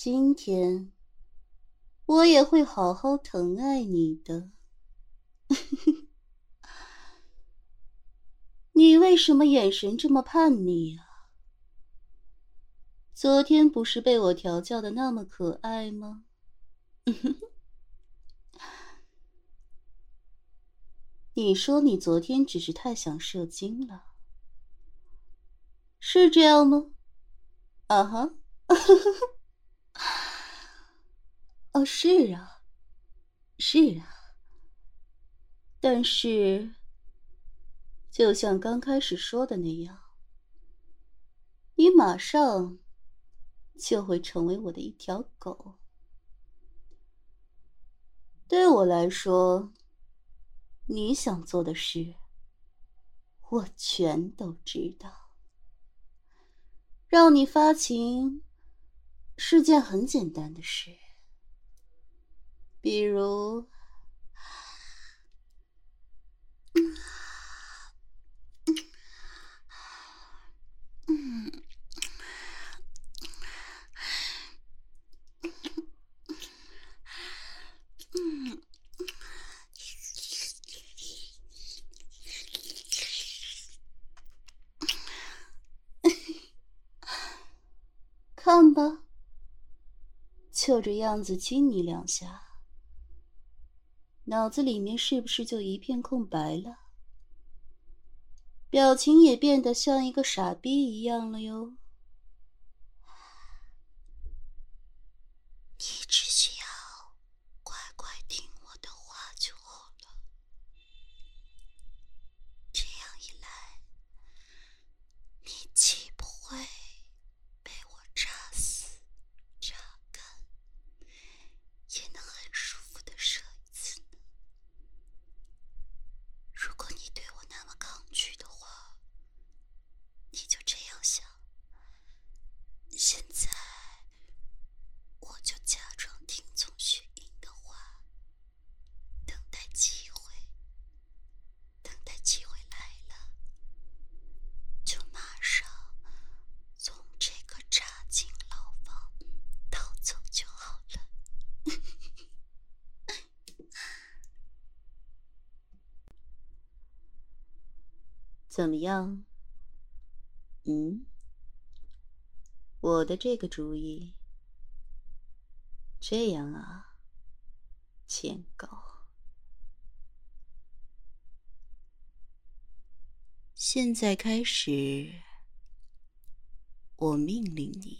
今天我也会好好疼爱你的。你为什么眼神这么叛逆啊？昨天不是被我调教的那么可爱吗？你说你昨天只是太想射精了，是这样吗？啊哈，哦，是啊，是啊。但是，就像刚开始说的那样，你马上就会成为我的一条狗。对我来说，你想做的事，我全都知道。让你发情是件很简单的事，比如，看吧，就这样子亲你两下，脑子里面是不是就一片空白了？表情也变得像一个傻逼一样了哟。 你只需要乖乖听我的话就好了。这样一来，你既不会被我扎死、扎干，也能很舒服地射一次呢。如果你对我那么抗拒的话，你就这样想。现在，我就假装听从雪莹的话，等待机会。等待机会来了，就马上从这个扎进牢房逃走就好了。 怎么样？我的这个主意，这样啊，欠狗。现在开始，我命令你，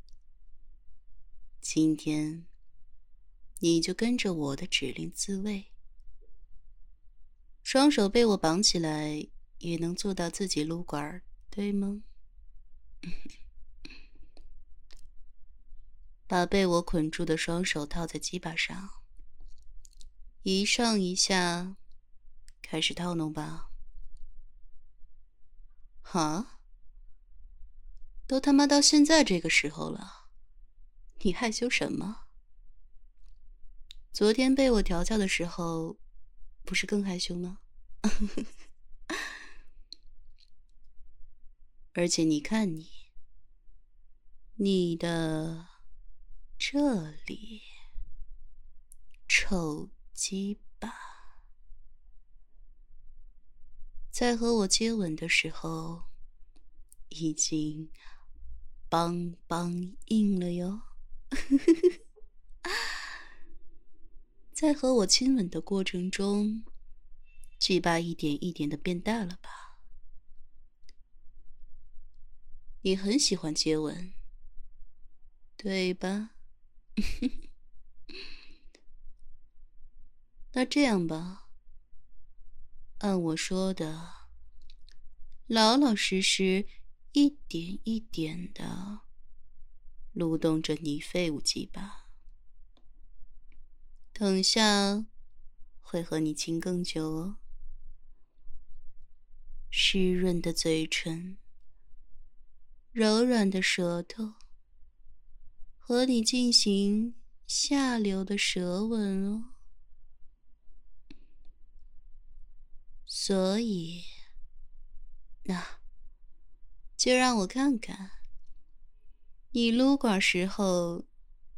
今天你就跟着我的指令自卫，双手被我绑起来，也能做到自己撸管，对吗？把被我捆住的双手套在鸡巴上，一上一下，开始套弄吧。哈？都他妈到现在这个时候了，你害羞什么？昨天被我调教的时候，不是更害羞吗？而且你看你的这里，臭鸡巴，在和我接吻的时候，已经邦邦硬了哟。在和我亲吻的过程中，鸡巴一点一点的变大了吧？你很喜欢接吻，对吧？那这样吧，按我说的，老老实实，一点一点的蠕动着你废物鸡巴。等下会和你亲更久哦。湿润的嘴唇，柔软的舌头，和你进行下流的舌吻哦。所以，那就让我看看，你撸管时候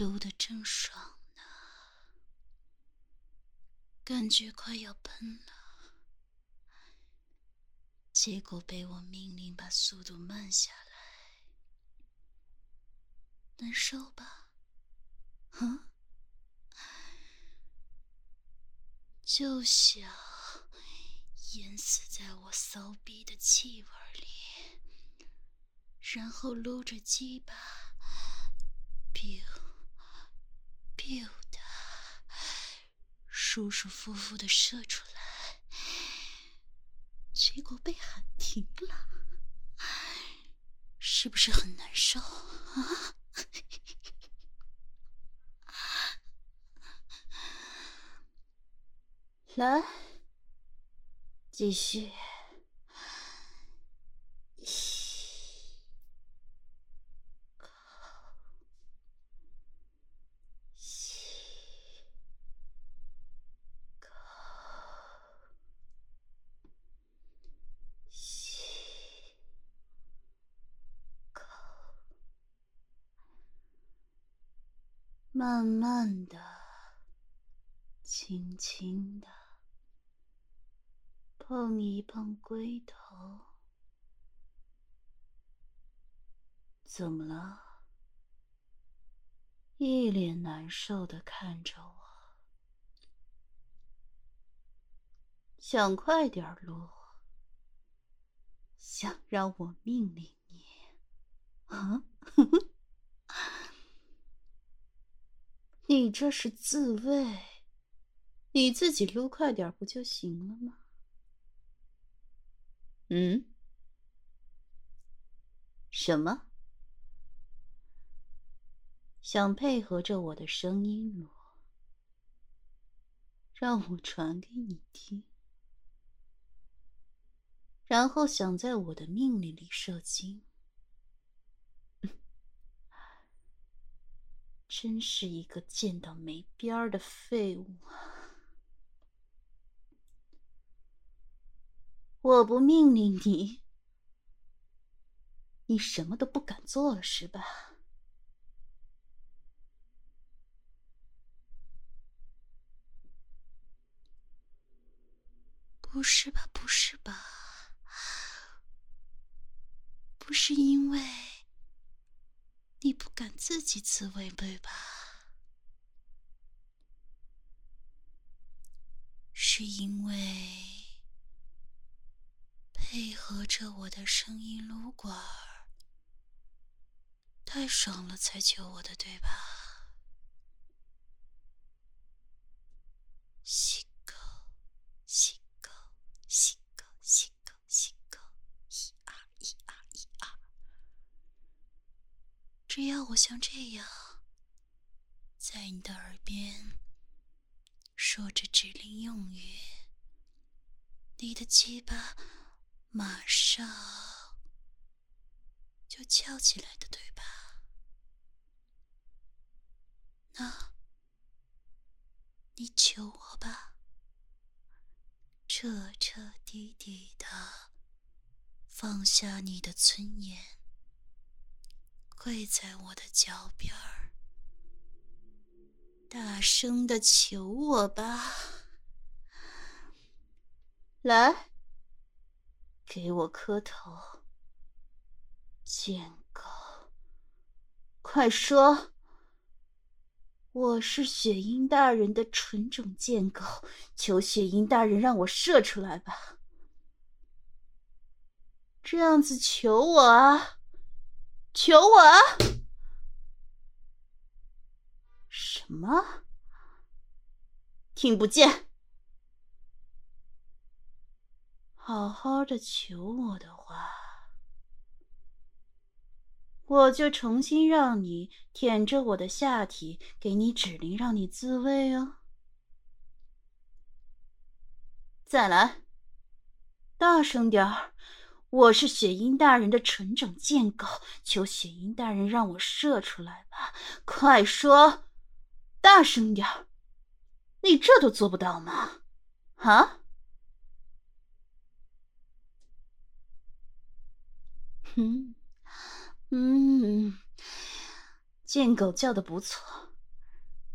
撸得正爽呢，感觉快要喷了，结果被我命令把速度慢下来，难受吧？啊？就想淹死在我骚逼的气味里，然后撸着鸡巴 biu biu 的舒舒服服的射出来，结果被喊停了，是不是很难受啊？ 来，继续。慢慢的，轻轻的，碰一碰龟头。怎么了？一脸难受的看着我，想快点撸，想让我命令你啊？你这是自慰，你自己撸快点不就行了吗？什么？想配合着我的声音撸，让我传给你听，然后想在我的命令里射精？真是一个贱到没边儿的废物啊！我不命令你，你什么都不敢做了是吧？ 不是吧，不是吧？不是因为你不敢自己自慰对吧？是因为配合着我的声音撸管儿太爽了才求我的对吧？吸狗，吸狗，吸狗，吸狗，吸狗，一二一二一二。只要我像这样，在你的耳边说着指令用语，你的鸡巴马上就翘起来的，对吧？那你求我吧，彻彻底底的放下你的尊严，跪在我的脚边儿，大声的求我吧。 来，给我磕头，贱狗，快说！我是雪鹰大人的纯种贱狗，求雪鹰大人让我射出来吧！这样子求我啊，求我啊！什么？听不见？好好的求我的话，我就重新让你舔着我的下体，给你指令，让你自慰哦。再来，大声点儿！我是雪鹰大人的纯种贱狗，求雪鹰大人让我射出来吧！快说，大声点儿！你这都做不到吗？啊？贱狗叫得不错，